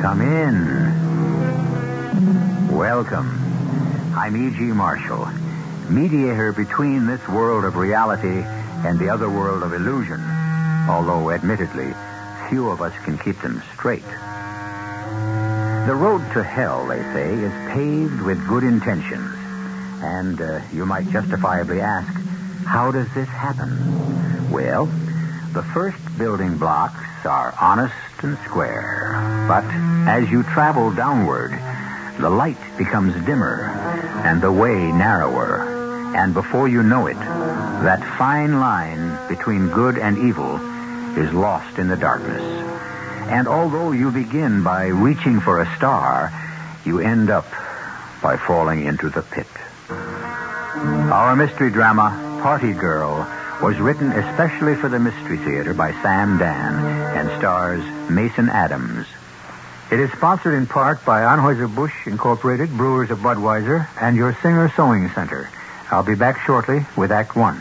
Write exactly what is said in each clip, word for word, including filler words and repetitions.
Come in. Welcome. I'm E G. Marshall, mediator between this world of reality and the other world of illusion, although, admittedly, few of us can keep them straight. The road to hell, they say, is paved with good intentions. And uh, you might justifiably ask, how does this happen? Well, the first building blocks are honest and square. But as you travel downward, the light becomes dimmer and the way narrower. And before you know it, that fine line between good and evil is lost in the darkness. And although you begin by reaching for a star, you end up by falling into the pit. Our mystery drama, Party Girl, was written especially for the Mystery Theater by Sam Dan and stars Mason Adams. It is sponsored in part by Anheuser-Busch Incorporated, Brewers of Budweiser, and your Singer Sewing Center. I'll be back shortly with Act One.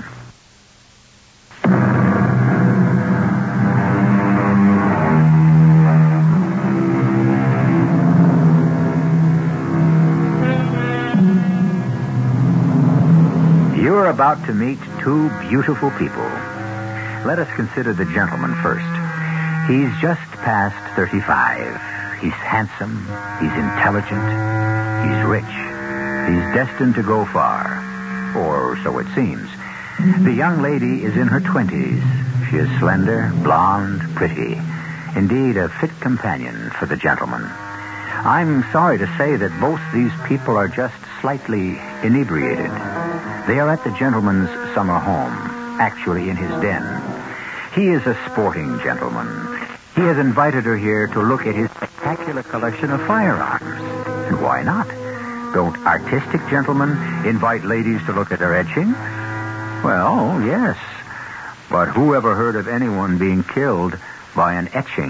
You're about to meet two beautiful people. Let us consider the gentleman first. He's just past thirty-five. He's handsome. He's intelligent. He's rich. He's destined to go far. Or so it seems. The young lady is in her twenties. She is slender, blonde, pretty. Indeed, a fit companion for the gentleman. I'm sorry to say that both these people are just slightly inebriated. They are at the gentleman's summer home, actually in his den. He is a sporting gentleman. He has invited her here to look at his spectacular collection of firearms. And why not? Don't artistic gentlemen invite ladies to look at their etching? Well, yes. But who ever heard of anyone being killed by an etching?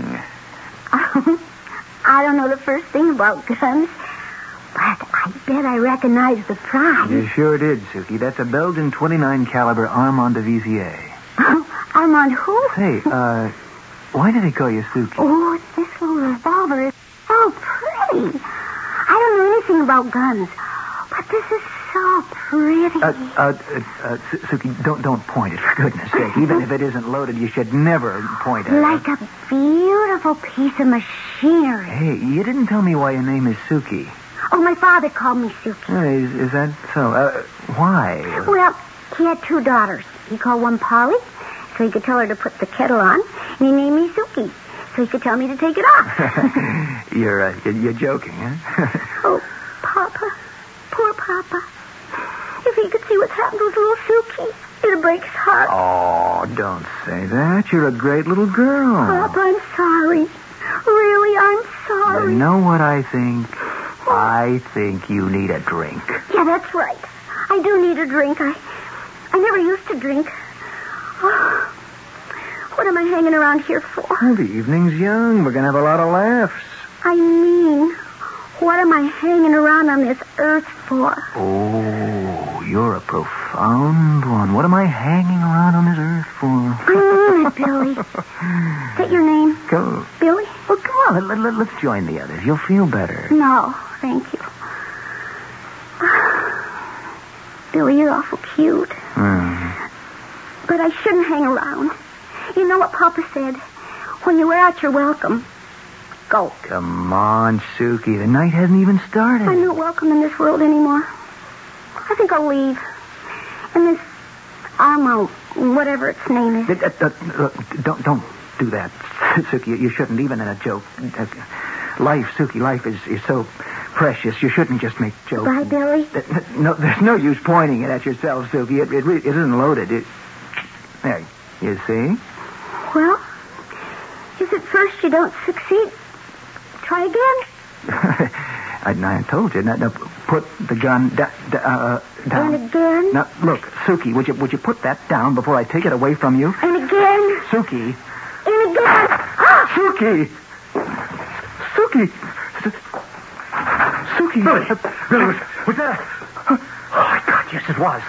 I don't know the first thing about guns, but I bet I recognize the prize. You sure did, Suki. That's a Belgian twenty-nine caliber Armand de Vizier. Armand who? Hey, uh, why do they call you Suki? Oh, this little revolver is so pretty. I don't know anything about guns, but this is so pretty. Uh, uh, uh, uh, Suki, don't don't point it, for goodness sake. Even if it isn't loaded, you should never point it. Like a beautiful piece of machinery. Hey, you didn't tell me why your name is Suki. Oh, my father called me Suki. Uh, is, is that so? Uh, why? Well, he had two daughters. He called one Polly, so he could tell her to put the kettle on, and he named me Suki, so he could tell me to take it off. you're, uh, you're you're joking, huh? Oh, Papa. Poor Papa. If he could see what's happened to his little Suki, it'd break his heart. Oh, don't say that. You're a great little girl. Papa, I'm sorry. Really, I'm sorry. You know what I think? I think you need a drink. Yeah, that's right. I do need a drink. I I never used to drink. Oh, what am I hanging around here for? Well, the evening's young. We're going to have a lot of laughs. I mean, what am I hanging around on this earth for? Oh, you're a profound one. What am I hanging around on this earth for? Mm, Billy. Is that your name? Go. Billy? Well, come on. Let, let, let's join the others. You'll feel better. No, thank you. Billy, you're awful cute. Mm. But I shouldn't hang around. You know what Papa said? When you wear out your welcome, go. Come on, Suki. The night hasn't even started. I'm not welcome in this world anymore. I think I'll leave. And this Armo, whatever its name is. Uh, uh, uh, don't, don't do that, Suki. You shouldn't, even in a joke. Uh, life, Suki, life is, is so precious. You shouldn't just make jokes. Bye, Billy. Uh, no, there's no use pointing it at yourself, Suki. It, it, it isn't loaded. It, there, you see? Well, if at first you don't succeed, try again. I, I told you. Now, now, put the gun da, da, uh, down. And again. Now, look, Suki, would you would you put that down before I take it away from you? And again. Suki. And again. Suki. Suki. Suki. Billy. Billy, was, was that? Oh, my God, yes, it was.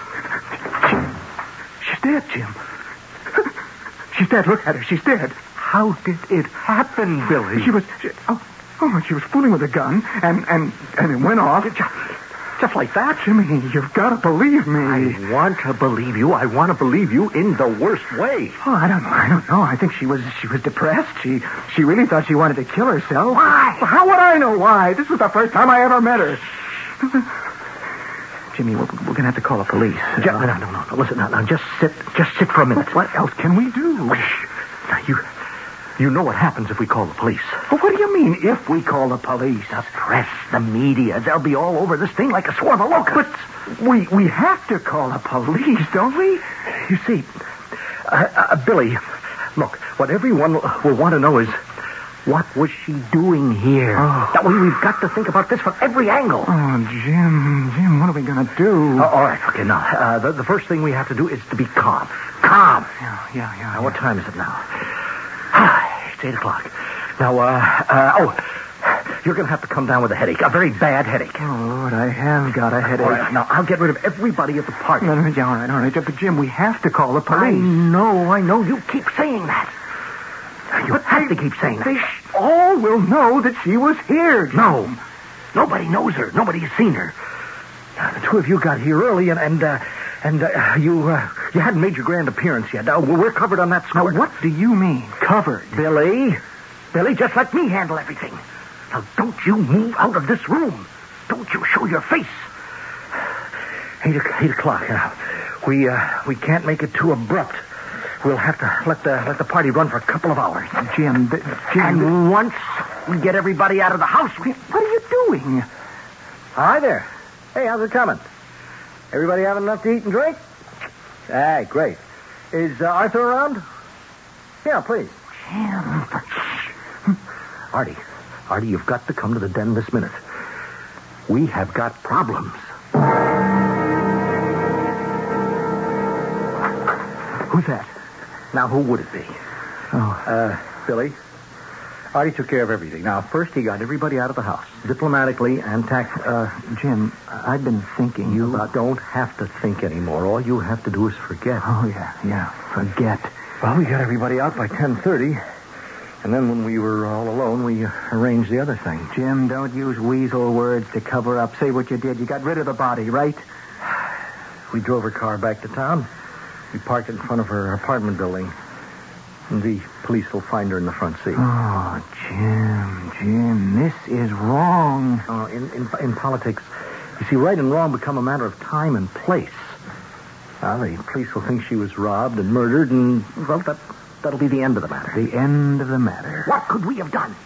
She, she's dead, Jim. She's dead. Look at her. She's dead. How did it happen, Billy? She was... She, oh, oh, she was fooling with a gun, and, and, and it went off. Just, just like that? Jimmy, you've got to believe me. I want to believe you. I want to believe you in the worst way. Oh, I don't know. I don't know. I think she was she was depressed. She she really thought she wanted to kill herself. Why? Well, how would I know why? This was the first time I ever met her. Jimmy, we're, we're going to have to call the police. Uh, no, no, no, no. Listen, now, now, just sit, just sit for a minute. What else can we do? Now, you, you know what happens if we call the police. Well, what do you mean, if we call the police? The press, the media, they'll be all over this thing like a swarm of locusts. But we we have to call the police, don't we? You see, uh, uh, Billy, look, what everyone will want to know is, what was she doing here? Oh. That way we've got to think about this from every angle. Oh, Jim, Jim, what are we going to do? Uh, all right, okay, now, uh, the, the first thing we have to do is to be calm. Calm. Yeah, yeah, yeah. Now, yeah. what time is it now? It's eight o'clock. Now, uh, uh, oh, you're going to have to come down with a headache, a very bad headache. Oh, Lord, I have got a headache. All right, now, I'll get rid of everybody at the party. No, no, yeah, all right, all right. But, Jim, we have to call the police. I know, I know. You keep saying that. You but have they, to keep saying that. They all will know that she was here, Jim. No. Nobody knows her. Nobody has seen her. Uh, the two of you got here early, and and uh, and uh, you uh, you hadn't made your grand appearance yet. Uh, we're covered on that score. Now, what do you mean, covered? Billy, Billy, just let me handle everything. Now, don't you move out of this room. Don't you show your face. Eight, eight o'clock now. We uh, we can't make it too abrupt. We'll have to let the let the party run for a couple of hours. Jim, the, Jim. And once we get everybody out of the house, we... What are you doing? Hi there. Hey, how's it coming? Everybody having enough to eat and drink? Hey, great. Is uh, Arthur around? Yeah, please. Jim. Artie, Artie, you've got to come to the den this minute. We have got problems. Who's that? Now, who would it be? Oh. Uh, Billy. Artie took care of everything. Now, first he got everybody out of the house, diplomatically and tact... Uh, Jim, I've been thinking You about... don't have to think anymore. All you have to do is forget. Oh, yeah, yeah, forget. Well, we got everybody out by ten thirty. And then when we were all alone, we arranged the other thing. Jim, don't use weasel words to cover up. Say what you did. You got rid of the body, right? We drove her car back to town. We parked it in front of her apartment building. And the police will find her in the front seat. Oh, Jim, Jim, this is wrong. Uh, in, in, in politics, you see, right and wrong become a matter of time and place. Uh, the police will think she was robbed and murdered, and, well, that, that'll be the end of the matter. The end of the matter. What could we have done?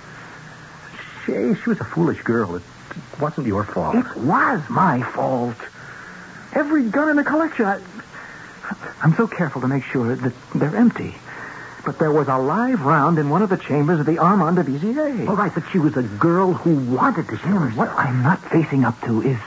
She, she was a foolish girl. It wasn't your fault. It was my fault. Every gun in the collection, I... I'm so careful to make sure that they're empty. But there was a live round in one of the chambers of the Armand de Vizier. All right, but she was a girl who wanted to kill Jim, herself. what I'm not facing up to is...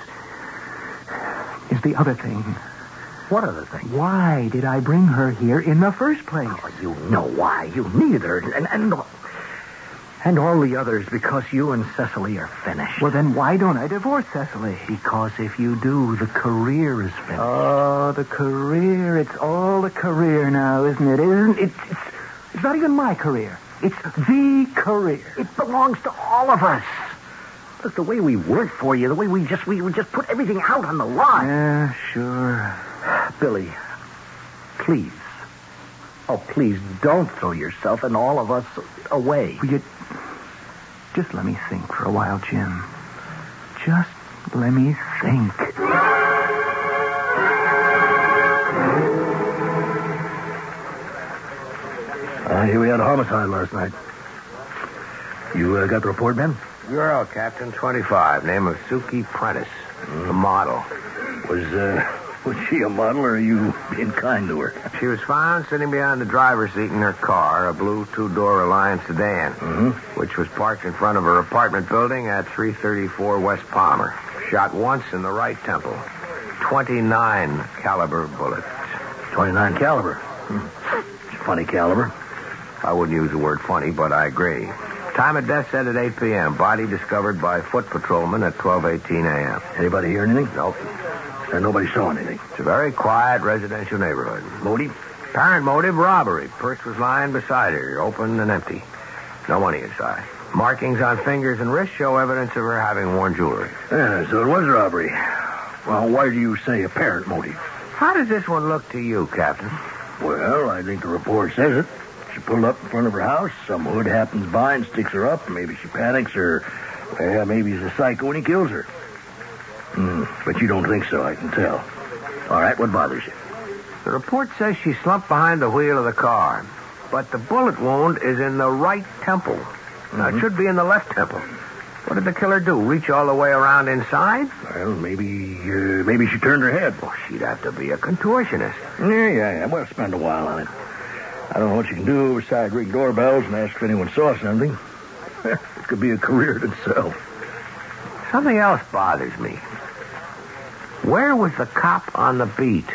is the other thing. What other thing? Why did I bring her here in the first place? Oh, you know why. You needed her. And, and, and all the others because you and Cecily are finished. Well, then why don't I divorce Cecily? Because if you do, the career is finished. Oh, the career. It's all the career now, isn't it? Isn't it? It's, it's, it's not even my career. It's the career. It belongs to all of us. Look, the way we work for you, the way we just we, we just put everything out on the line. Yeah, sure. Billy, please. Oh, please, don't throw yourself and all of us away. Will you just let me think for a while, Jim? Just let me think. Uh, here we had a homicide last night. You uh, got the report, Ben? Girl, Captain, twenty-five. Name of Suki Prentice. Mm. The model. Was, uh, was she a model, or are you being kind to her? She was found sitting behind the driver's seat in her car, a blue two-door Reliance sedan, mm-hmm. which was parked in front of her apartment building at three thirty-four West Palmer. Shot once in the right temple. twenty-nine caliber bullet. twenty-nine caliber? Hmm. Funny caliber. I wouldn't use the word funny, but I agree. Time of death said at eight p.m. Body discovered by foot patrolman at twelve eighteen a.m. Anybody hear anything? Nope. And nobody saw anything. It's a very quiet residential neighborhood. Motive? Apparent motive, robbery. Purse was lying beside her, open and empty. No money inside. Markings on fingers and wrists show evidence of her having worn jewelry. Yeah, so it was robbery. Well, why do you say apparent motive? How does this one look to you, Captain? Well, I think the report says it. She pulled up in front of her house. Some hood happens by and sticks her up. Maybe she panics, or well, maybe he's a psycho and he kills her. Hmm, but you don't think so, I can tell. All right, what bothers you? The report says she slumped behind the wheel of the car, but the bullet wound is in the right temple. Now, Mm-hmm. it should be in the left temple. What did the killer do? Reach all the way around inside? Well, maybe, uh, maybe she turned her head. Well, she'd have to be a contortionist. Yeah, yeah, yeah. Well, spend a while on it. I don't know what you can do besides ring doorbells and ask if anyone saw something. It could be a career in itself. Something else bothers me. Where was the cop on the beat?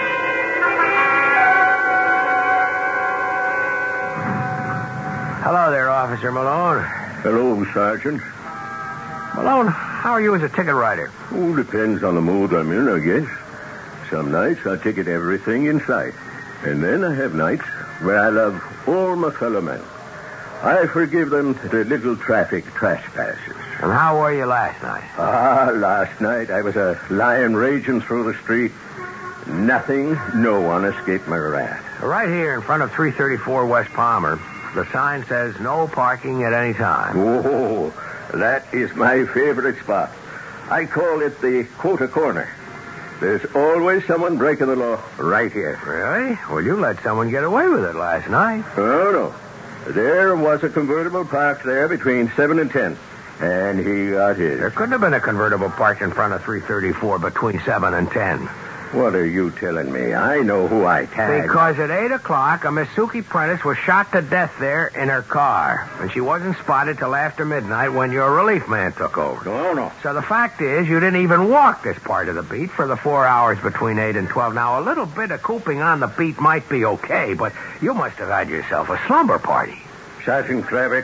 Hello there, Officer Malone. Hello, Sergeant. Malone, how are you as a ticket writer? Oh, depends on the mood I'm in, I guess. Some nights I ticket everything in sight. And then I have nights where I love all my fellow men. I forgive them the little traffic trespasses. And how were you last night? Ah, last night I was a lion raging through the street. Nothing, no one escaped my wrath. Right here in front of three thirty-four West Palmer, the sign says no parking at any time. Oh, that is my favorite spot. I call it the quota corner. There's always someone breaking the law right here. Really? Well, you let someone get away with it last night. Oh, no. There was a convertible parked there between seven and ten, and he got his. There couldn't have been a convertible parked in front of three thirty-four between seven and ten. What are you telling me? I know who I tagged. Because at eight o'clock, a Miss Suki Prentice was shot to death there in her car. And she wasn't spotted till after midnight when your relief man took over. No, no. So the fact is, you didn't even walk this part of the beat for the four hours between eight and twelve. Now, a little bit of cooping on the beat might be okay, but you must have had yourself a slumber party. Sergeant Kravich,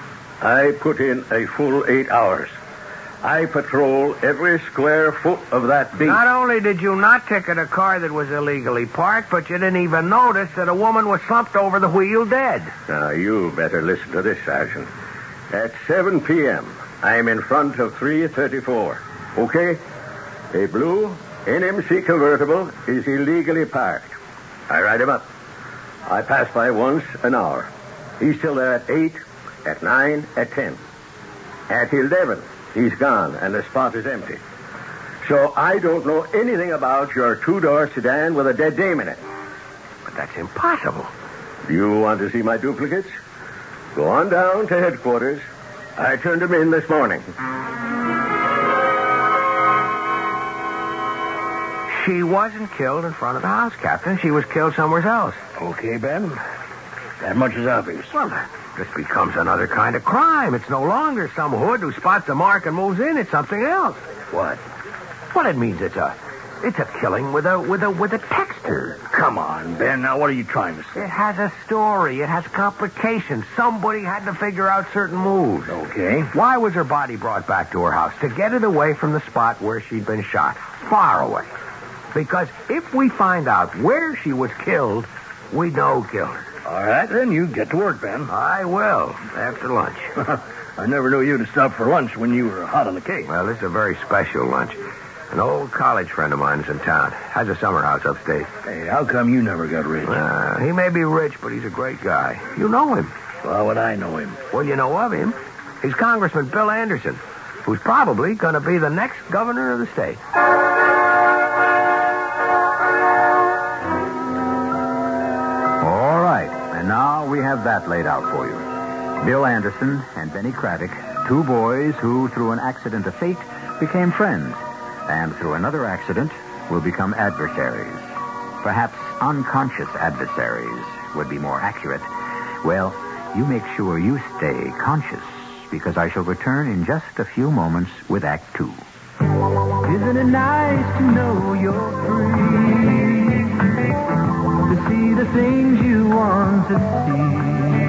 I put in a full eight hours. I patrol every square foot of that beat. Not only did you not ticket a car that was illegally parked, but you didn't even notice that a woman was slumped over the wheel dead. Now, you better listen to this, Sergeant. At seven p.m., I'm in front of three thirty-four. Okay? A blue N M C convertible is illegally parked. I ride him up. I pass by once an hour. He's still there at eight, at nine, at ten. At eleven, he's gone, and the spot is empty. So I don't know anything about your two-door sedan with a dead dame in it. But that's impossible. Do you want to see my duplicates? Go on down to headquarters. I turned them in this morning. She wasn't killed in front of the house, Captain. She was killed somewhere else. Okay, Ben. That much is obvious. Well, this becomes another kind of crime. It's no longer some hood who spots a mark and moves in. It's something else. What? What it means, it's a, it's a killing with a, with a, with a texture. Come on, Ben. Now, what are you trying to say? It has a story. It has complications. Somebody had to figure out certain moves. Okay. Why was her body brought back to her house? To get it away from the spot where she'd been shot. Far away. Because if we find out where she was killed, we know who killed her. All right, then you get to work, Ben. I will, after lunch. I never knew you to stop for lunch when you were hot on the case. Well, this is a very special lunch. An old college friend of mine is in town. Has a summer house upstate. Hey, how come you never got rich? Uh, he may be rich, but he's a great guy. You know him. Well, would I know him? Well, you know of him. He's Congressman Bill Anderson, who's probably going to be the next governor of the state. All right, and now we have that laid out for you. Bill Anderson and Benny Craddock, two boys who, through an accident of fate, became friends, and through another accident, will become adversaries. Perhaps unconscious adversaries would be more accurate. Well, you make sure you stay conscious, because I shall return in just a few moments with Act Two. Isn't it nice to know you're free? To see the things you want to see.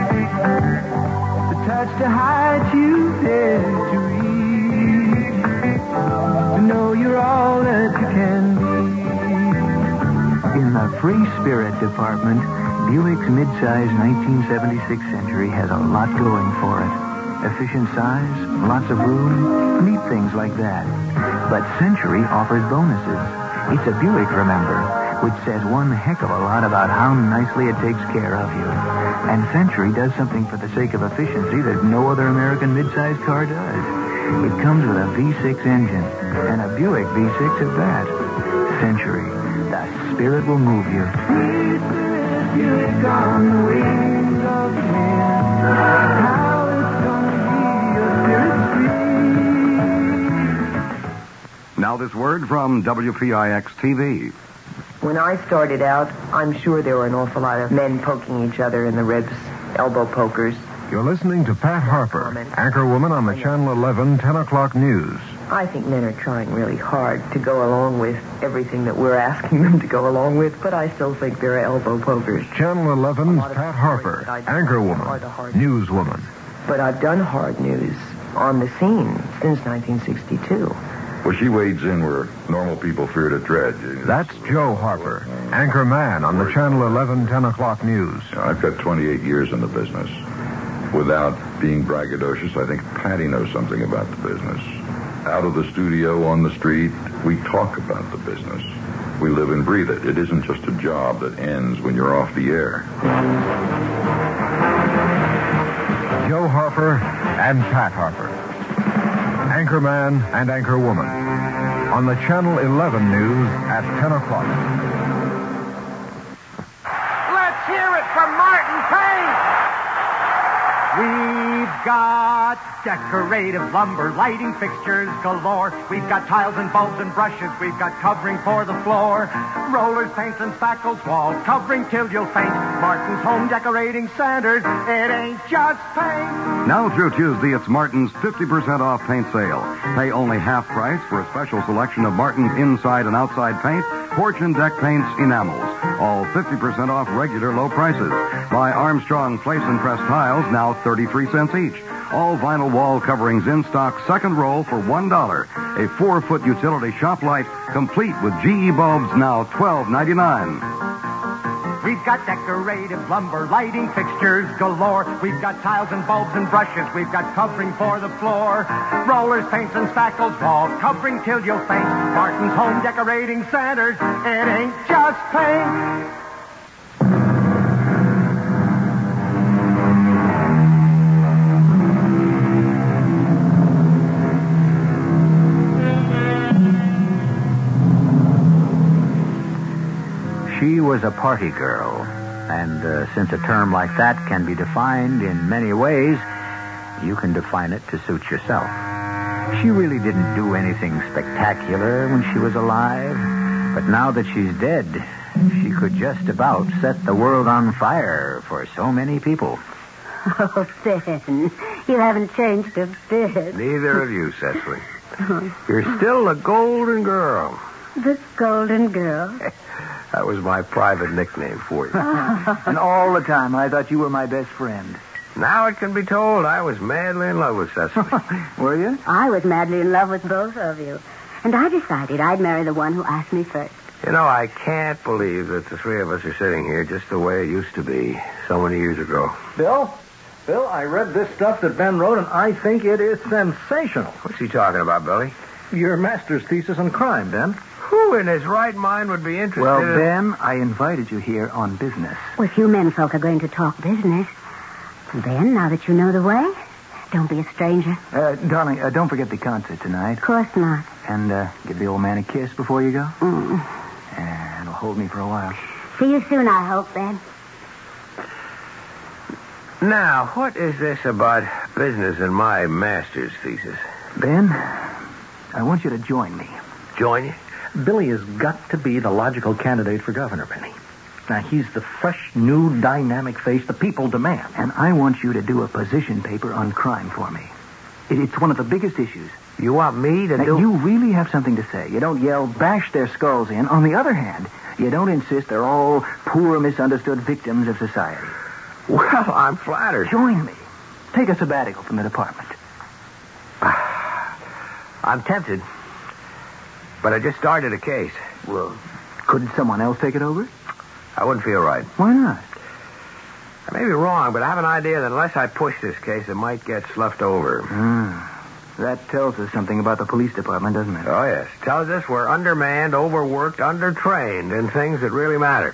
To touch the heights you dare to reach. To know you're all that you can be. In the free space spirit department, Buick's midsize nineteen seventy-six Century has a lot going for it. Efficient size, lots of room, neat things like that. But Century offers bonuses. It's a Buick, remember, which says one heck of a lot about how nicely it takes care of you. And Century does something for the sake of efficiency that no other American midsize car does. It comes with a V six engine, and a Buick V six at that. Century, the spirit will move you. Buick on the wings of the wind. How it's gonna be your spirit free. Now this word from W P I X T V. When I started out, I'm sure there were an awful lot of men poking each other in the ribs, elbow pokers. You're listening to Pat Harper, anchorwoman on the Channel eleven ten o'clock news. I think men are trying really hard to go along with everything that we're asking them to go along with, but I still think they're elbow pokers. Channel eleven's Pat Harper, anchorwoman, newswoman. But I've done hard news on the scene since nineteen sixty-two. Well, she wades in where normal people fear to tread. That's Joe Harper, anchor man on the Channel eleven ten o'clock news. You know, I've got twenty-eight years in the business. Without being braggadocious, I think Patty knows something about the business. Out of the studio, on the street, we talk about the business. We live and breathe it. It isn't just a job that ends when you're off the air. Joe Harper and Pat Harper. Anchorman and anchorwoman. On the Channel eleven news at ten o'clock. Let's hear it from Martin Payne. We've got decorative lumber, lighting fixtures galore. We've got tiles and bulbs and brushes. We've got covering for the floor. Rollers, paints, and spackles, walls, covering till you'll faint. Martin's Home Decorating Centers. It ain't just paint. Now through Tuesday, it's Martin's fifty percent off paint sale. Pay only half price for a special selection of Martin's inside and outside paint, porch and deck paints, enamels. All fifty percent off regular low prices. Buy Armstrong Place and Press tiles, now thirty-three cents each. All vinyl wall coverings in stock, second roll for one dollar. A four-foot utility shop light, complete with G E bulbs, now twelve ninety-nine. We've got decorative lumber, lighting fixtures galore. We've got tiles and bulbs and brushes. We've got covering for the floor. Rollers, paints, and spackles, walls, covering till you'll faint. Martin's Home Decorating Centers. It ain't just paint. She was a party girl, and uh, since a term like that can be defined in many ways, you can define it to suit yourself. She really didn't do anything spectacular when she was alive, but now that she's dead, she could just about set the world on fire for so many people. Oh, Ben, you haven't changed a bit. Neither of you, Cecily. You're still the golden girl. The golden girl? That was my private nickname for you. And all the time, I thought you were my best friend. Now it can be told I was madly in love with Cecily. Were you? I was madly in love with both of you. And I decided I'd marry the one who asked me first. You know, I can't believe that the three of us are sitting here just the way it used to be so many years ago. Bill? Bill, I read this stuff that Ben wrote, and I think it is sensational. What's he talking about, Billy? Your master's thesis on crime, Ben. Who in his right mind would be interested Well, in... Ben, I invited you here on business. Well, if you menfolk are going to talk business, Ben, now that you know the way, don't be a stranger. Uh, darling, uh, don't forget the concert tonight. Of course not. And uh, give the old man a kiss before you go. Mm. And it'll hold me for a while. See you soon, I hope, Ben. Now, what is this about business and my master's thesis? Ben, I want you to join me. Join you? Billy has got to be the logical candidate for governor, Benny. Now, he's the fresh, new, dynamic face the people demand. And I want you to do a position paper on crime for me. It, it's one of the biggest issues. You want me to now, do... You really have something to say. You don't yell, bash their skulls in. On the other hand, you don't insist they're all poor, misunderstood victims of society. Well, I'm flattered. Join me. Take a sabbatical from the department. I'm tempted. But I just started a case. Well, couldn't someone else take it over? I wouldn't feel right. Why not? I may be wrong, but I have an idea that unless I push this case, it might get sloughed over. Mm. That tells us something about the police department, doesn't it? Oh, yes. Tells us we're undermanned, overworked, undertrained in things that really matter.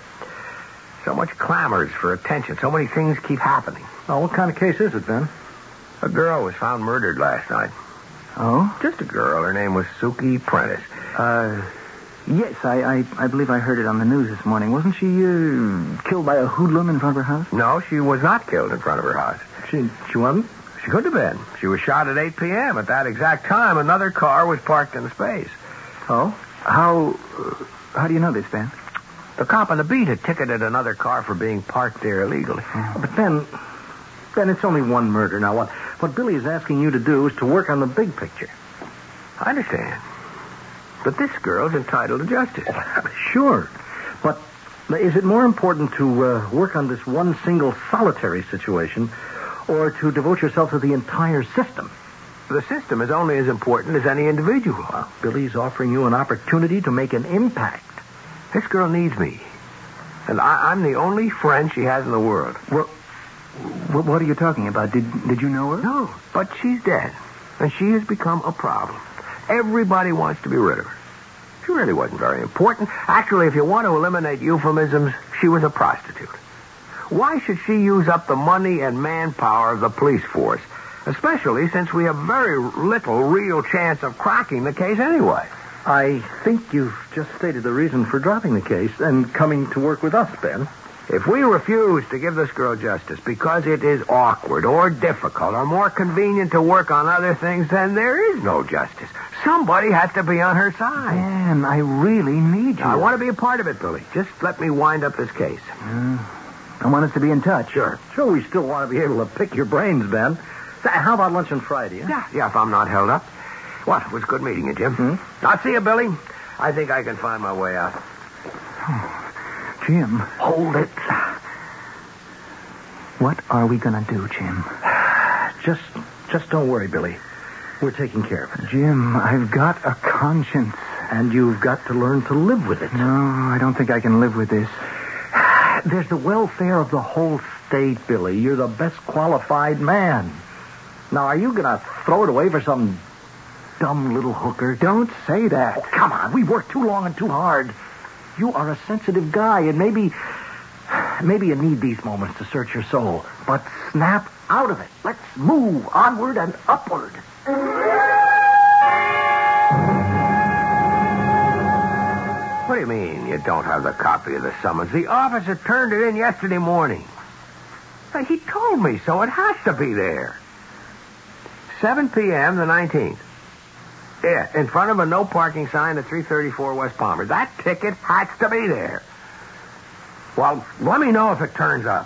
So much clamors for attention. So many things keep happening. Oh, what kind of case is it, Ben? A girl was found murdered last night. Oh? Just a girl. Her name was Suki Prentice. Uh, yes, I, I, I believe I heard it on the news this morning. Wasn't she uh, killed by a hoodlum in front of her house? No, she was not killed in front of her house. She, she wasn't? She could have been. She was shot at eight p.m. At that exact time, another car was parked in the space. Oh? How, uh, how do you know this, Ben? The cop on the beat had ticketed another car for being parked there illegally. Oh, but Ben, Ben, it's only one murder. Now, what, what Billy is asking you to do is to work on the big picture. I understand. But this girl's entitled to justice. Oh, sure. But is it more important to uh, work on this one single solitary situation or to devote yourself to the entire system? The system is only as important as any individual. Well, Billy's offering you an opportunity to make an impact. This girl needs me. And I, I'm the only friend she has in the world. Well, what are you talking about? Did, did you know her? No, but she's dead. And she has become a problem. Everybody wants to be rid of her. She really wasn't very important. Actually, if you want to eliminate euphemisms, she was a prostitute. Why should she use up the money and manpower of the police force? Especially since we have very little real chance of cracking the case anyway. I think you've just stated the reason for dropping the case and coming to work with us, Ben. If we refuse to give this girl justice because it is awkward or difficult or more convenient to work on other things, then there is no justice. Somebody has to be on her side. Ben, I really need you. I want to be a part of it, Billy. Just let me wind up this case. Uh, I want us to be in touch. Sure. Sure, we still want to be able to pick your brains, Ben. How about lunch on Friday? Huh? Yeah, yeah, if I'm not held up. Well, it was good meeting you, Jim. Hmm? I'll see you, Billy. I think I can find my way out. Oh, Jim. Hold it. What are we going to do, Jim? Just, just don't worry, Billy. We're taking care of it. Jim, I've got a conscience. And you've got to learn to live with it. No, I don't think I can live with this. There's the welfare of the whole state, Billy. You're the best qualified man. Now, are you going to throw it away for some dumb little hooker? Don't say that. Oh, come on. We've worked too long and too hard. You are a sensitive guy, and maybe... Maybe you need these moments to search your soul. But snap out of it. Let's move onward and upward. What do you mean you don't have the copy of the summons? The officer turned it in yesterday morning. Hey, he told me so. It has to be there. seven p.m. the nineteenth. Yeah, in front of a no parking sign at three thirty-four West Palmer. That ticket has to be there. Well, let me know if it turns up.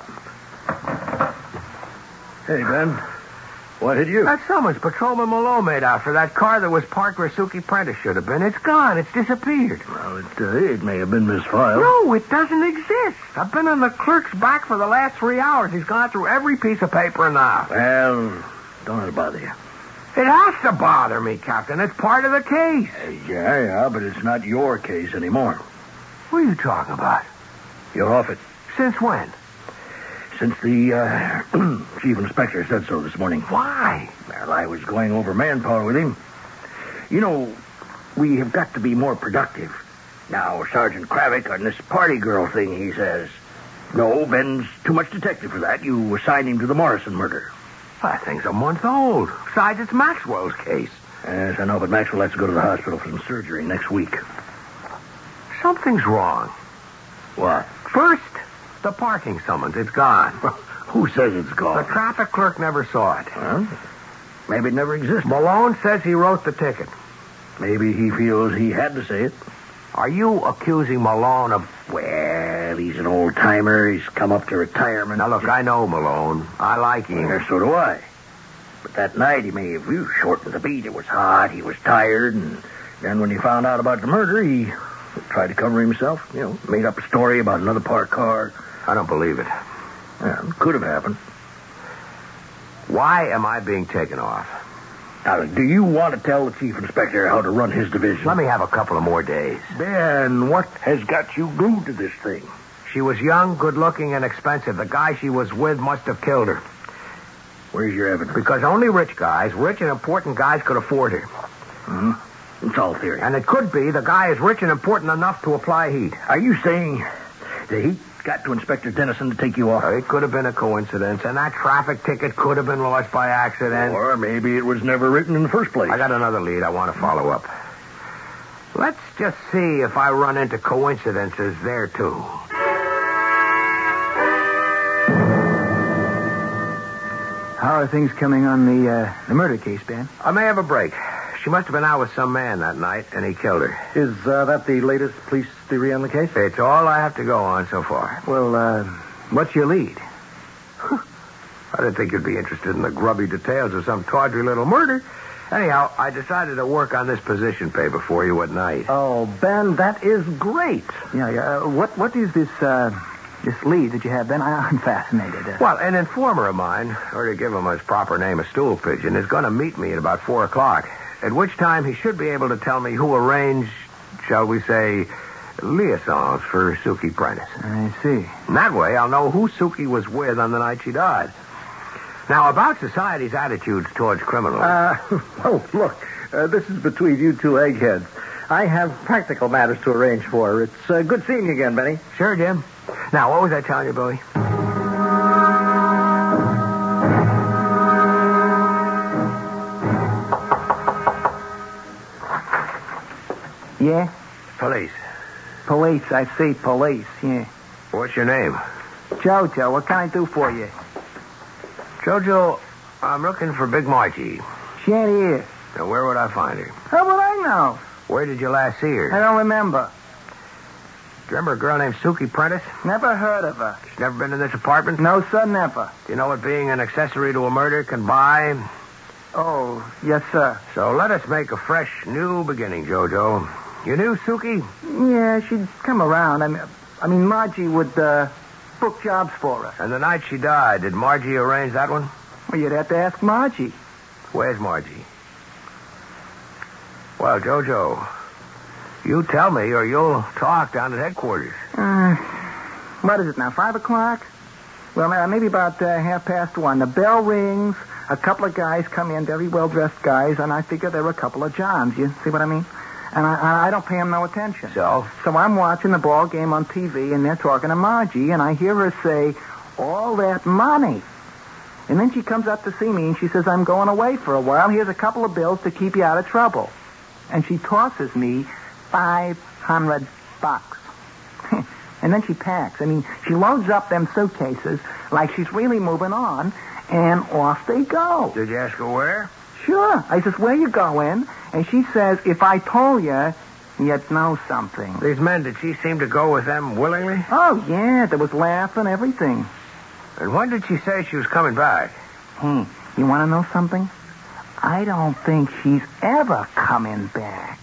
Hey, Ben. What hit you? That summons Patrolman Malone made out for that car that was parked where Suki Prentice should have been. It's gone. It's disappeared. Well, it, uh, it may have been misfiled. No, it doesn't exist. I've been on the clerk's back for the last three hours. He's gone through every piece of paper in the house. Well, don't let it bother you. It has to bother me, Captain. It's part of the case. Uh, yeah, yeah, but it's not your case anymore. What are you talking about? You're off it. Since when? Since the uh, chief inspector said so this morning. Why? Well, I was going over manpower with him. You know, we have got to be more productive. Now, Sergeant Kravick on this party girl thing, he says. No, Ben's too much detective for that. You assigned him to the Morrison murder. That thing's a month old. Besides, it's Maxwell's case. Yes, I know, but Maxwell has to go to the hospital for some surgery next week. Something's wrong. What? First, the parking summons. It's gone. Who says it's gone? The traffic clerk never saw it. Huh? Maybe it never existed. Malone says he wrote the ticket. Maybe he feels he had to say it. Are you accusing Malone of... Well, he's an old-timer. He's come up to retirement. Now, look, I know Malone. I like him. Well, so do I. But that night he may have you shortened the beat. It was hot. He was tired. And then when he found out about the murder, he tried to cover himself. You know, made up a story about another parked car. I don't believe it. Well, it could have happened. Why am I being taken off? Now, do you want to tell the chief inspector how to run his division? Let me have a couple of more days. Ben, what has got you glued to this thing? She was young, good-looking, and expensive. The guy she was with must have killed her. Where's your evidence? Because only rich guys, rich and important guys, could afford her. Hmm? It's all theory. And it could be the guy is rich and important enough to apply heat. Are you saying the heat got to Inspector Dennison to take you off? It could have been a coincidence, and that traffic ticket could have been lost by accident. Or maybe it was never written in the first place. I got another lead I want to follow up. Let's just see if I run into coincidences there, too. How are things coming on the uh, the murder case, Ben? I may have a break. She must have been out with some man that night, and he killed her. Is uh, that the latest police theory on the case? It's all I have to go on so far. Well, uh, what's your lead? I didn't think you'd be interested in the grubby details of some tawdry little murder. Anyhow, I decided to work on this position paper for you at night. Oh, Ben, that is great. Yeah, yeah. Uh, what what is this uh, this lead that you have, Ben? I, I'm fascinated. Uh, Well, an informer of mine, or to give him his proper name, a stool pigeon, is going to meet me at about four o'clock. At which time he should be able to tell me who arranged, shall we say, liaisons for Suki Prentice. I see. And that way I'll know who Suki was with on the night she died. Now, about society's attitudes towards criminals. Uh, oh, look, uh, this is between you two eggheads. I have practical matters to arrange for. It's uh, good seeing you again, Benny. Sure, Jim. Now, what was I telling you, Billy? Yeah? Police. Police, I see, police, yeah. What's your name? Jojo, what can I do for you? Jojo, I'm looking for Big Margie. She ain't here. Now, where would I find her? How would I know? Where did you last see her? I don't remember. Do you remember a girl named Suki Prentice? Never heard of her. She's never been in this apartment? No, sir, never. Do you know what being an accessory to a murder can buy? Oh, yes, sir. So let us make a fresh, new beginning, Jojo. You knew Suki? Yeah, she'd come around. I mean, I mean Margie would uh, book jobs for her. And the night she died, did Margie arrange that one? Well, you'd have to ask Margie. Where's Margie? Well, Jojo, you tell me or you'll talk down at headquarters. Uh, what is it now, five o'clock? Well, uh, maybe about uh, half past one. The bell rings, a couple of guys come in, very well-dressed guys, and I figure they're a couple of Johns. You see what I mean? And I, I don't pay them no attention. So? So I'm watching the ball game on T V, and they're talking to Margie, and I hear her say, all that money. And then she comes up to see me, and she says, I'm going away for a while. Here's a couple of bills to keep you out of trouble. And she tosses me five hundred bucks. And then she packs. I mean, she loads up them suitcases like she's really moving on, and off they go. Did you ask her where? Sure. I says, where you going? And she says, if I told you, you'd know something. These men, did she seem to go with them willingly? Oh, yeah. There was laughing, everything. And when did she say she was coming back? Hmm. You want to know something? I don't think she's ever coming back.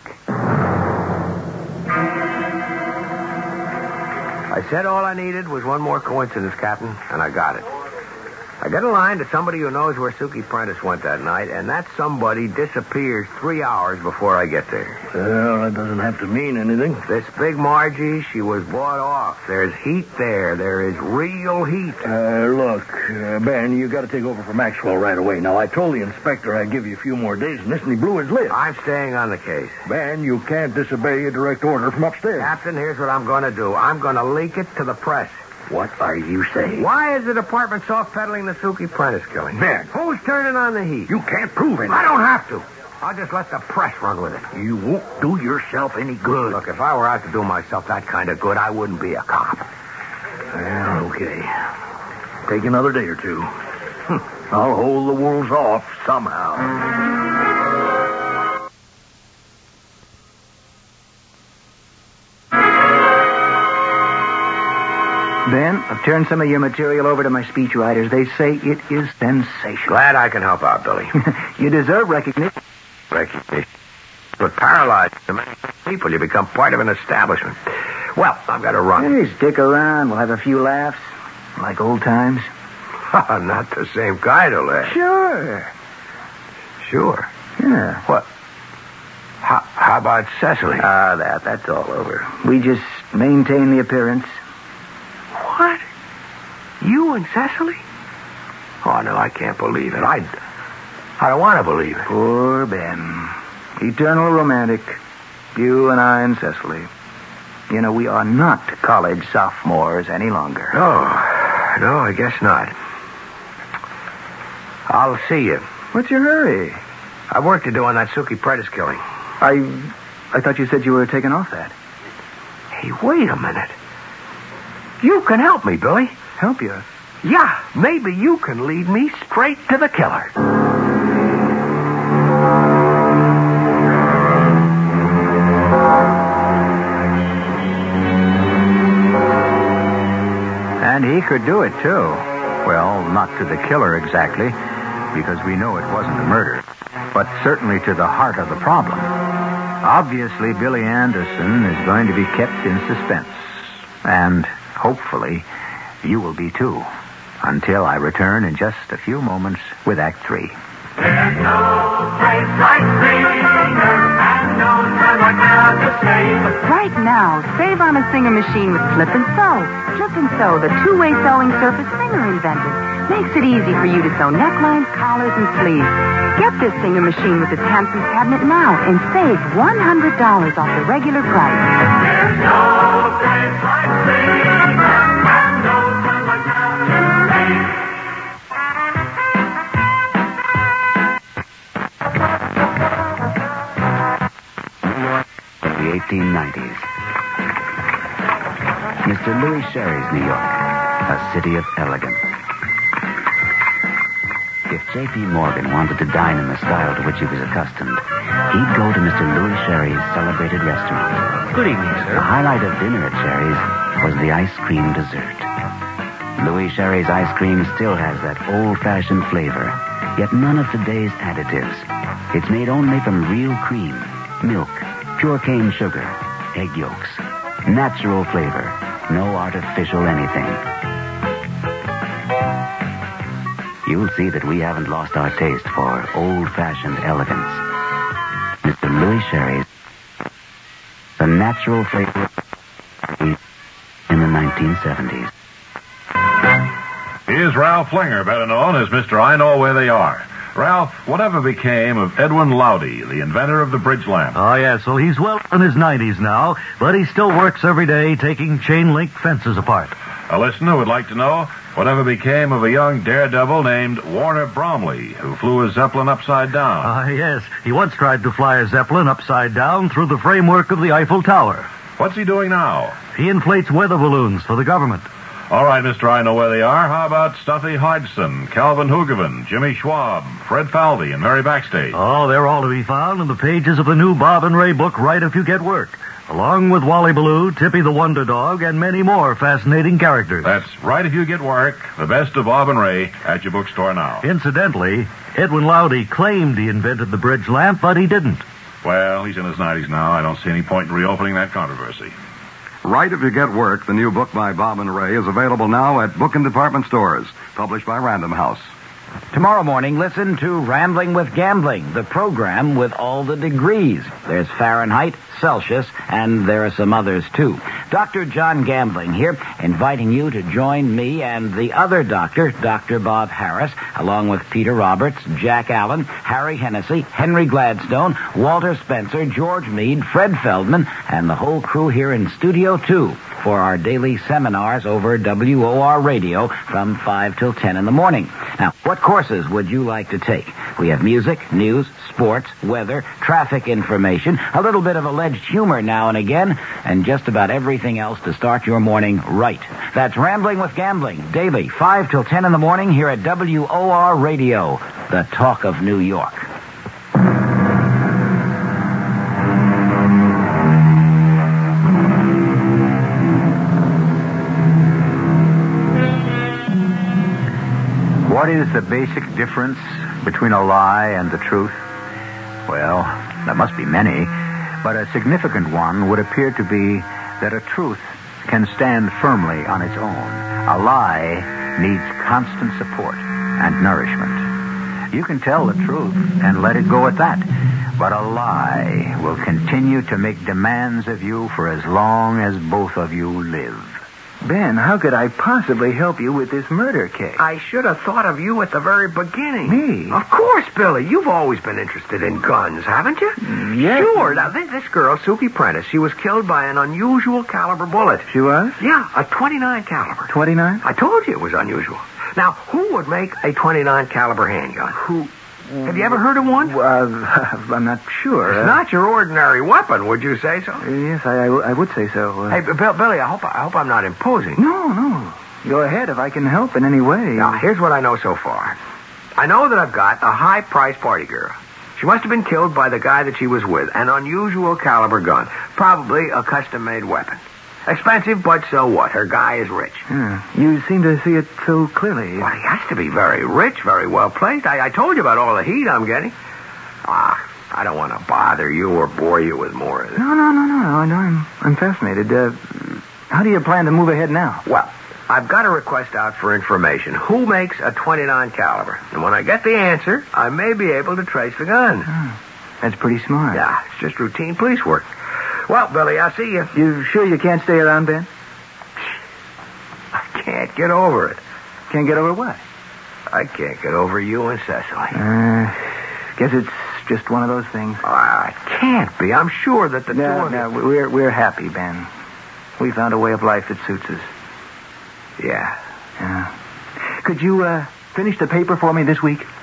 I said all I needed was one more coincidence, Captain, and I got it. I got a line to somebody who knows where Suki Prentice went that night, and that somebody disappears three hours before I get there. Well, that doesn't have to mean anything. This Big Margie, she was bought off. There's heat there. There is real heat. Uh, look, uh, Ben, you got to take over for Maxwell right away. Now, I told the inspector I'd give you a few more days on this, and he blew his lid. I'm staying on the case. Ben, you can't disobey a direct order from upstairs. Captain, here's what I'm going to do. I'm going to leak it to the press. What are you saying? Why is the department soft-pedaling the Suki Prentice killing? Ben. Who's turning on the heat? You can't prove anything. I don't have to. I'll just let the press run with it. You won't do yourself any good. Look, if I were out to do myself that kind of good, I wouldn't be a cop. Well, okay. Take another day or two. I'll hold the wolves off somehow. Ben, I've turned some of your material over to my speechwriters. They say it is sensational. Glad I can help out, Billy. You deserve recognition. Recognition. But paralyzed to many people, you become part of an establishment. Well, I've got to run. Hey, stick around. We'll have a few laughs. Like old times. Not the same kind of laugh. Sure. Sure. Yeah. What? How, how about Cecily? Ah, that. That's all over. We just maintain the appearance. You and Cecily? Oh, no, I can't believe it. I, I don't want to believe it. Poor Ben. Eternal romantic. You and I and Cecily. You know, we are not college sophomores any longer. No, no, I guess not. I'll see you. What's your hurry? I've work to do on that Suki Prentice killing. I I thought you said you were taking off that. Hey, wait a minute. You can help me, Billy. Help you? Yeah, maybe you can lead me straight to the killer. And he could do it, too. Well, not to the killer exactly, because we know it wasn't a murder, but certainly to the heart of the problem. Obviously, Billy Anderson is going to be kept in suspense. And hopefully, you will be too. Until I return in just a few moments with Act Three. There's no place like Singer, and no time like now to save. Right now, save on a Singer machine with Flip and Sew. Flip and Sew, the two-way sewing surface Singer invented. Makes it easy for you to sew necklines, collars, and sleeves. Get this Singer machine with its handsome cabinet now and save one hundred dollars off the regular price. There's no place like Singer, and no time like now to save. The eighteen nineties. Mister Louis Sherry's New York, a city of elegance. If J P. Morgan wanted to dine in the style to which he was accustomed, he'd go to Mister Louis Sherry's celebrated restaurant. Good evening, sir. The highlight of dinner at Sherry's was the ice cream dessert. Louis Sherry's ice cream still has that old-fashioned flavor, yet none of today's additives. It's made only from real cream, milk, pure cane sugar, egg yolks. Natural flavor, no artificial anything. You'll see that we haven't lost our taste for old-fashioned elegance. Mister Louis Sherry's, the natural flavor in the nineteen seventies. Here's Ralph Flinger, better known as Mister I Know Where They Are. Ralph, whatever became of Edwin Lowdy, the inventor of the bridge lamp? Oh, yes. Well, he's well in his nineties now, but he still works every day taking chain-link fences apart. A listener would like to know whatever became of a young daredevil named Warner Bromley, who flew a Zeppelin upside down. Ah, yes. He once tried to fly a Zeppelin upside down through the framework of the Eiffel Tower. What's he doing now? He inflates weather balloons for the government. All right, Mister I Know Where They Are. How about Stuffy Hodgson, Calvin Hoogovan, Jimmy Schwab, Fred Falvey, and Mary Backstage? Oh, they're all to be found in the pages of the new Bob and Ray book, Right If You Get Work, along with Wally Ballou, Tippy the Wonder Dog, and many more fascinating characters. That's Right If You Get Work, the best of Bob and Ray, at your bookstore now. Incidentally, Edwin Lowdy claimed he invented the bridge lamp, but he didn't. Well, he's in his nineties now. I don't see any point in reopening that controversy. Right If You Get Work, the new book by Bob and Ray, is available now at book and department stores, published by Random House. Tomorrow morning, listen to Rambling with Gambling, the program with all the degrees. There's Fahrenheit, Celsius, and there are some others, too. Doctor John Gambling here, inviting you to join me and the other doctor, Doctor Bob Harris, along with Peter Roberts, Jack Allen, Harry Hennessy, Henry Gladstone, Walter Spencer, George Meade, Fred Feldman, and the whole crew here in Studio two for our daily seminars over W O R Radio from five till ten in the morning. Now, what courses would you like to take? We have music, news, sports, weather, traffic information, a little bit of alleged humor now and again, and just about everything else to start your morning right. That's Rambling with Gambling, daily, five till ten in the morning here at W O R Radio, the talk of New York. What is the basic difference between a lie and the truth? Well, there must be many, but a significant one would appear to be that a truth can stand firmly on its own. A lie needs constant support and nourishment. You can tell the truth and let it go at that, but a lie will continue to make demands of you for as long as both of you live. Ben, how could I possibly help you with this murder case? I should have thought of you at the very beginning. Me? Of course, Billy. You've always been interested in guns, haven't you? Yes. Sure. Now, this, this girl, Suki Prentice, she was killed by an unusual caliber bullet. She was? Yeah, a twenty-nine caliber. twenty-nine? I told you it was unusual. Now, who would make a twenty-nine caliber handgun? Who? Have you ever heard of one? Uh, I'm not sure. It's Uh, not your ordinary weapon, would you say so? Yes, I, I, I would say so. Uh, Hey, B- Bill, Billy, I hope I hope I'm not imposing. No, no. Go ahead if I can help in any way. Now, here's what I know so far. I know that I've got a high-priced party girl. She must have been killed by the guy that she was with. An unusual caliber gun. Probably a custom-made weapon. Expensive, but so what? Her guy is rich. Yeah. You seem to see it so clearly. Well, he has to be very rich, very well placed. I, I told you about all the heat I'm getting. Ah, I don't want to bother you or bore you with more of this. No, no, no, no, no. I know I'm, I'm fascinated. Uh, how do you plan to move ahead now? Well, I've got a request out for information. Who makes a twenty-nine caliber? And when I get the answer, I may be able to trace the gun. Oh, that's pretty smart. Yeah, it's just routine police work. Well, Billy, I'll see you. You sure you can't stay around, Ben? I can't get over it. Can't get over what? I can't get over you and Cecily. Uh, guess it's just one of those things. Ah, it can't be. I'm sure that the No, two of no, we're, we're happy, Ben. We found a way of life that suits us. Yeah. Yeah. Could you uh, finish the paper for me this week?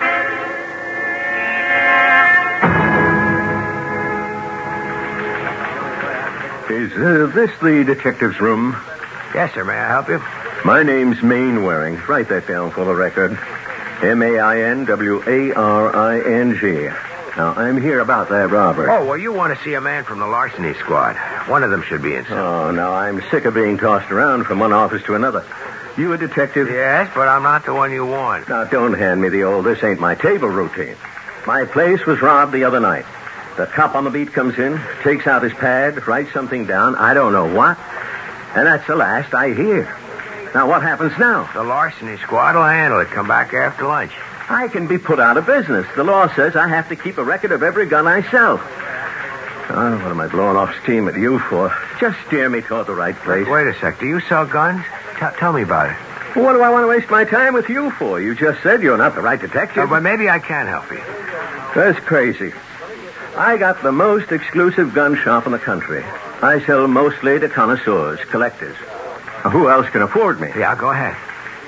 Is uh, this the detective's room? Yes, sir. May I help you? My name's Mainwaring. Write that down for the record. M A I N W A R I N G. Now, I'm here about that robbery. Oh, well, you want to see a man from the larceny squad. One of them should be inside. Oh, now, I'm sick of being tossed around from one office to another. You a detective? Yes, but I'm not the one you want. Now, don't hand me the old this ain't my table routine. My place was robbed the other night. The cop on the beat comes in, takes out his pad, writes something down, I don't know what, and that's the last I hear. Now, what happens now? The larceny squad will handle it. Come back after lunch. I can be put out of business. The law says I have to keep a record of every gun I sell. Oh, what am I blowing off steam at you for? Just steer me toward the right place. Wait a sec. Do you sell guns? T- tell me about it. What do I want to waste my time with you for? You just said you're not the right detective. Uh, but maybe I can help you. That's crazy. I got the most exclusive gun shop in the country. I sell mostly to connoisseurs, collectors. Who else can afford me? Yeah, go ahead.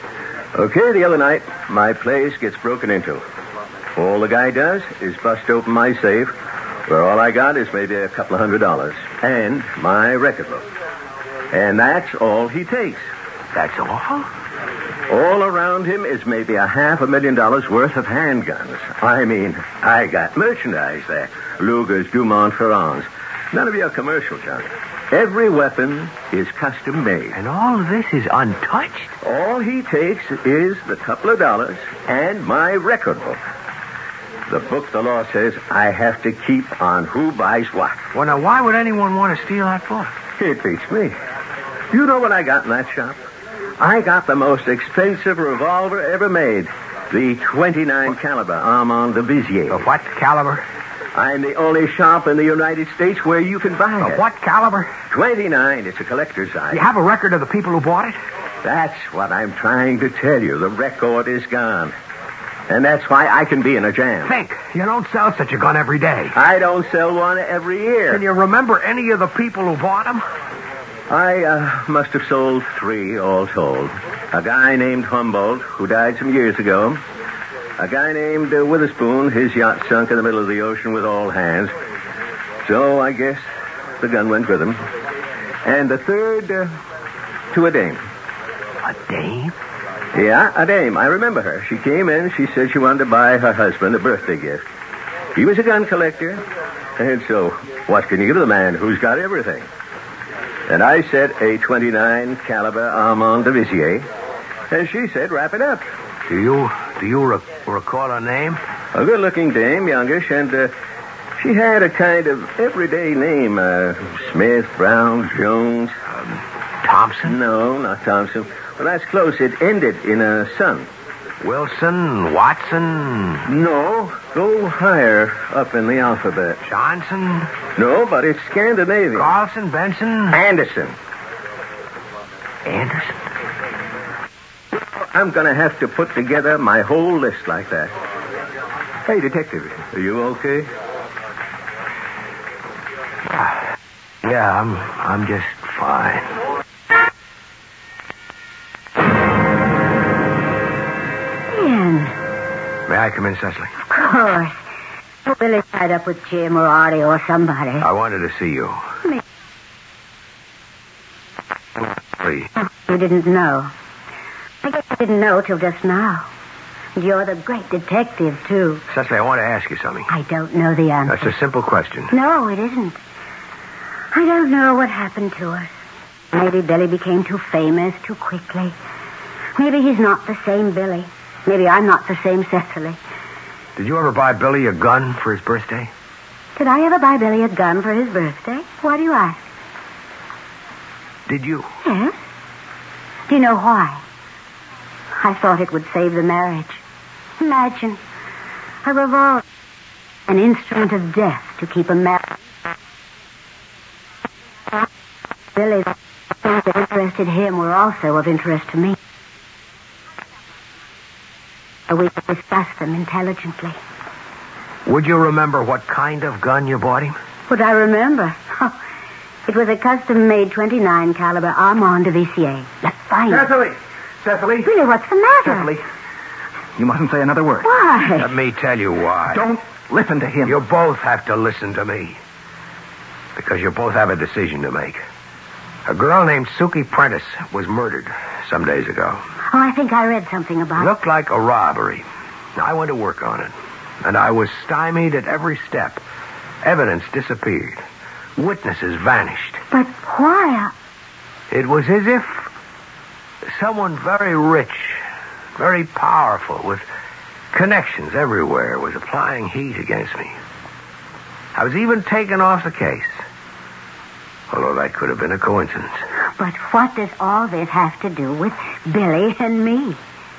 Okay, the other night, my place gets broken into. All the guy does is bust open my safe, where all I got is maybe a couple of hundred dollars, and my record book. And that's all he takes. That's all? All around him is maybe a half a million dollars worth of handguns. I mean, I got merchandise there. Lugers, Dumont, Ferrans. None of your commercial junk. Every weapon is custom made. And all of this is untouched? All he takes is the couple of dollars and my record book. The book, the law says, I have to keep on who buys what. Well, now, why would anyone want to steal that book? It beats me. You know what I got in that shop? I got the most expensive revolver ever made. The twenty-nine caliber Armand de Vizier. The what caliber? I'm the only shop in the United States where you can buy The it. what caliber? twenty-nine. It's a collector's item. You have a record of the people who bought it? That's what I'm trying to tell you. The record is gone. And that's why I can be in a jam. Think. You don't sell such a gun every day. I don't sell one every year. Can you remember any of the people who bought them? I uh, must have sold three, all told. A guy named Humboldt, who died some years ago. A guy named uh, Witherspoon, his yacht sunk in the middle of the ocean with all hands. So I guess the gun went with him. And the third, uh, to a dame. A dame? Yeah, a dame. I remember her. She came in. She said she wanted to buy her husband a birthday gift. He was a gun collector. And so, what can you give the man who's got everything? And I said a twenty-nine caliber Armand de Vizier. And she said, wrap it up. Do you do you re- recall her name? A good-looking dame, youngish, and uh, she had a kind of everyday name. Uh, Smith, Brown, Jones. Um, Thompson? No, not Thompson. Well, that's close. It ended in a son. Wilson? Watson? No, go higher up in the alphabet. Johnson? No, but it's Scandinavian. Carlson? Benson? Anderson. Anderson? I'm going to have to put together my whole list like that. Hey, Detective. Are you okay? Yeah, I'm I'm just fine. Ian. May I come in, Cecily? Of course. Oh, Billy's tied up with Jim or Artie or somebody. I wanted to see you. Me. Please. You didn't know. I guess I didn't know till just now. And you're the great detective, too. Cecily, I want to ask you something. I don't know the answer. That's a simple question. No, it isn't. I don't know what happened to us. Maybe Billy became too famous too quickly. Maybe he's not the same Billy. Maybe I'm not the same Cecily. Did you ever buy Billy a gun for his birthday? Did I ever buy Billy a gun for his birthday? Why do you ask? Did you? Yes. Do you know why? I thought it would save the marriage. Imagine. A revolver. An instrument of death to keep a marriage. Billy, the things that interested him were also of interest to me. We could discuss them intelligently. Would you remember what kind of gun you bought him? Would I remember? Oh, it was a custom-made twenty-nine caliber Armand de Vissier. Let's find it. Cecily! Cecily! Really, what's the matter? Cecily, you mustn't say another word. Why? Let me tell you why. Don't listen to him. You both have to listen to me. Because you both have a decision to make. A girl named Suki Prentice was murdered some days ago. Oh, I think I read something about it. Looked like a robbery. I went to work on it. And I was stymied at every step. Evidence disappeared. Witnesses vanished. But why? It was as if someone very rich, very powerful, with connections everywhere, was applying heat against me. I was even taken off the case. Although that could have been a coincidence. But what does all this have to do with Billy and me?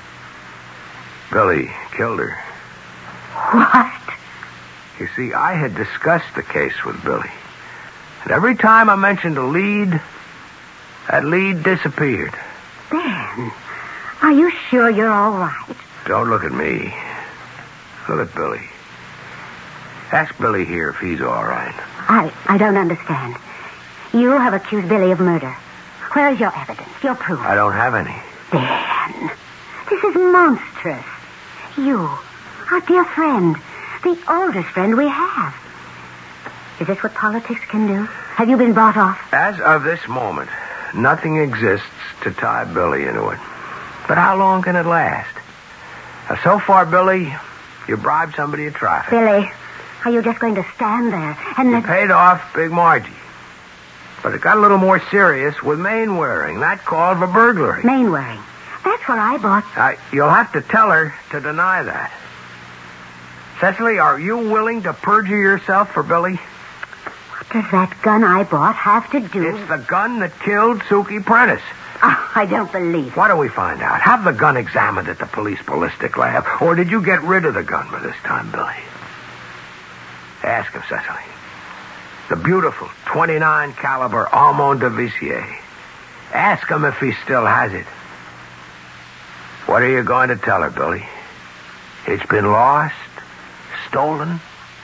Billy killed her. What? You see, I had discussed the case with Billy. And every time I mentioned a lead, that lead disappeared. Ben, are you sure you're all right? Don't look at me. Look at Billy. Ask Billy here if he's all right. I, I don't understand. You have accused Billy of murder. Where is your evidence, your proof? I don't have any. Ben, this is monstrous. You, our dear friend, the oldest friend we have. Is this what politics can do? Have you been bought off? As of this moment, nothing exists to tie Billy into it. But how long can it last? Now, so far, Billy, you bribed somebody at traffic. Billy, are you just going to stand there and... You paid off Big Margie. But it got a little more serious with Mainwaring. That called for burglary. Mainwaring? That's what I bought. Uh, you'll have to tell her to deny that. Cecily, are you willing to perjure yourself for Billy? What does that gun I bought have to do... It's the gun that killed Suki Prentice. Oh, I don't believe it. What do we find out? Have the gun examined at the police ballistic lab, or did you get rid of the gun by this time, Billy? Ask him, Cecily. The beautiful twenty-nine caliber Armand de Vissier. Ask him if he still has it. What are you going to tell her, Billy? It's been lost? Stolen?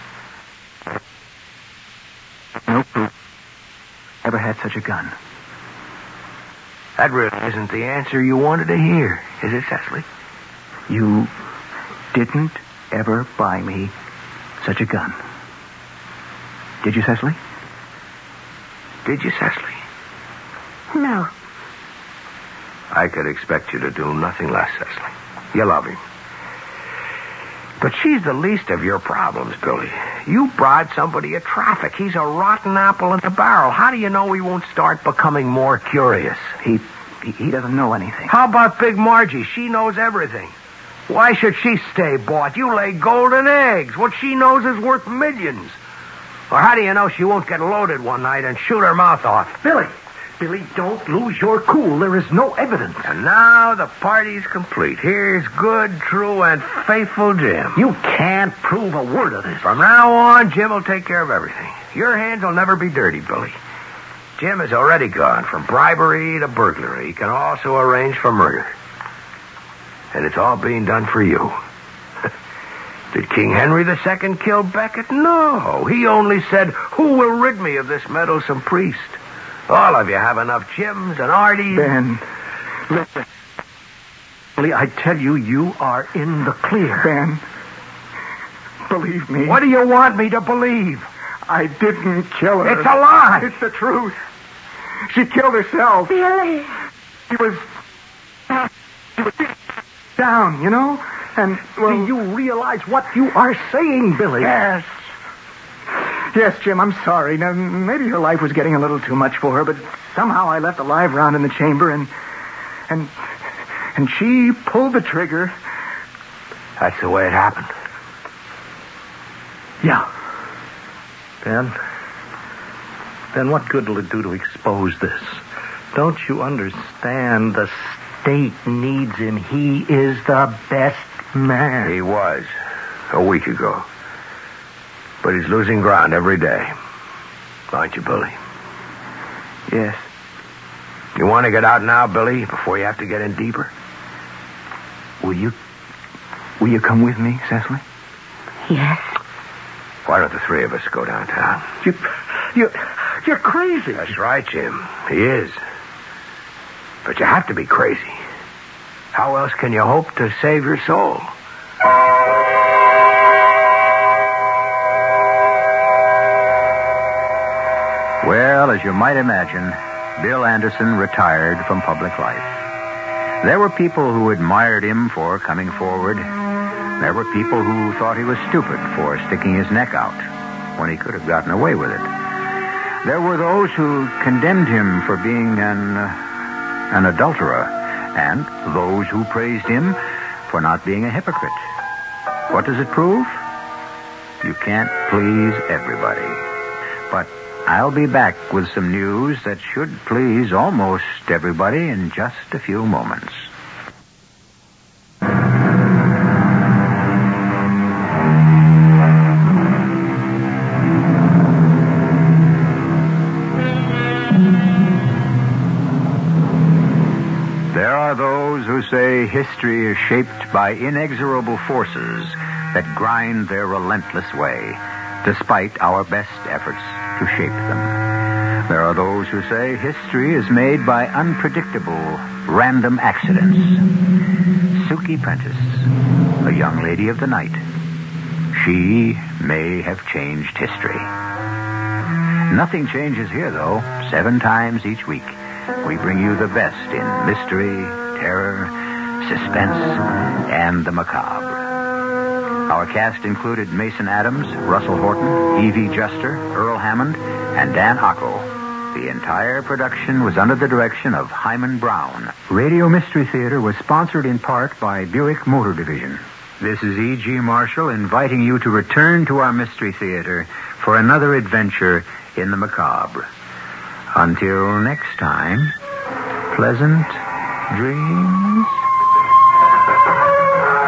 No proof. Ever had such a gun. That really isn't the answer you wanted to hear, is it, Cecily? You didn't ever buy me such a gun. Did you, Cecily? Did you, Cecily? No. I could expect you to do nothing less, Cecily. You love him. But she's the least of your problems, Billy. You bribed somebody at traffic. He's a rotten apple in the barrel. How do you know he won't start becoming more curious? He, he, he doesn't know anything. How about Big Margie? She knows everything. Why should she stay bought? You lay golden eggs. What she knows is worth millions. Or how do you know she won't get loaded one night and shoot her mouth off? Billy, Billy, don't lose your cool. There is no evidence. And now the party's complete. Here's good, true, and faithful Jim. You can't prove a word of this. From now on, Jim will take care of everything. Your hands will never be dirty, Billy. Jim is already gone from bribery to burglary. He can also arrange for murder. And it's all being done for you. Did King Henry the Second kill Beckett? No. He only said, who will rid me of this meddlesome priest? All of you have enough Jims and Arties. Ben, listen. I tell you, you are in the clear. Ben, believe me. What do you want me to believe? I didn't kill her. It's a lie. It's the truth. She killed herself. Billy. She was... She was down, you know? And, well... Do you realize what you are saying, Billy? Yes. Yes, Jim, I'm sorry. Now, maybe her life was getting a little too much for her, but somehow I left a live round in the chamber, and... And... And she pulled the trigger. That's the way it happened. Yeah. Ben, Ben, what good will it do to expose this? Don't you understand? The state needs him. He is the best man. He was a week ago. But he's losing ground every day. Aren't you, Billy? Yes. You want to get out now, Billy, before you have to get in deeper? Will you... Will you come with me, Cecily? Yes. Why don't the three of us go downtown? You... You... You're crazy. That's right, Jim. He is. But you have to be crazy. How else can you hope to save your soul? Well, as you might imagine, Bill Anderson retired from public life. There were people who admired him for coming forward. There were people who thought he was stupid for sticking his neck out when he could have gotten away with it. There were those who condemned him for being an, uh, an adulterer, and those who praised him for not being a hypocrite. What does it prove? You can't please everybody. But I'll be back with some news that should please almost everybody in just a few moments. There are those who say history is shaped by inexorable forces that grind their relentless way, despite our best efforts to shape them. There are those who say history is made by unpredictable, random accidents. Suki Prentice, a young lady of the night. She may have changed history. Nothing changes here, though. Seven times each week, we bring you the best in mystery, terror, suspense, and the macabre. Our cast included Mason Adams, Russell Horton, Evie Juster, Earl Hammond, and Dan Ocko. The entire production was under the direction of Hyman Brown. Radio Mystery Theater was sponsored in part by Buick Motor Division. This is E G. Marshall inviting you to return to our Mystery Theater for another adventure in the macabre. Until next time, pleasant dreams.